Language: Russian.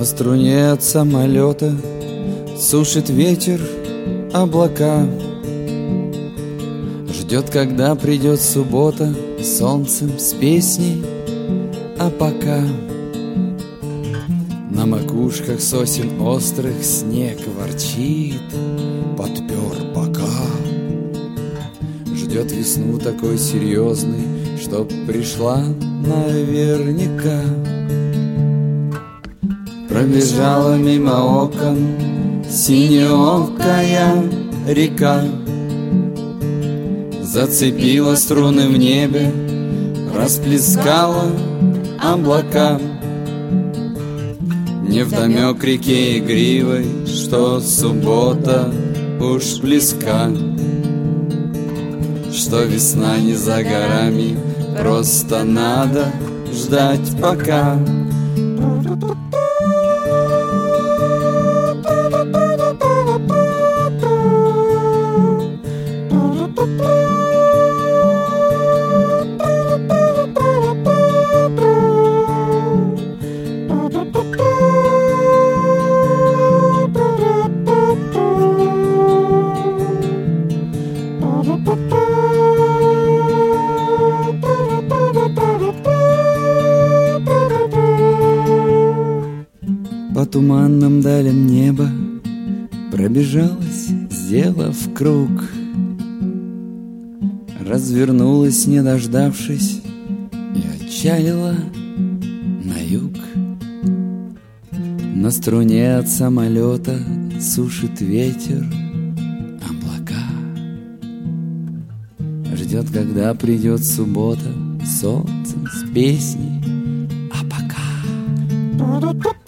На струне от самолета сушит ветер облака. Ждет, когда придет суббота, солнцем с песней. А пока на макушках сосен острых снег ворчит, подпер бока. Ждет весну такой серьезный, чтоб пришла наверняка. Пробежала мимо окон синеокая река, зацепила струны в небе, расплескала облака. Невдомек реке игривой, что суббота уж близка, что весна не за горами, просто надо ждать пока. По туманным далям неба пробежалась, сделав круг, развернулась, не дождавшись, и отчалила на юг. На струне от самолета сушит ветер облака. Ждет, когда придет суббота, солнцем с песней. А пока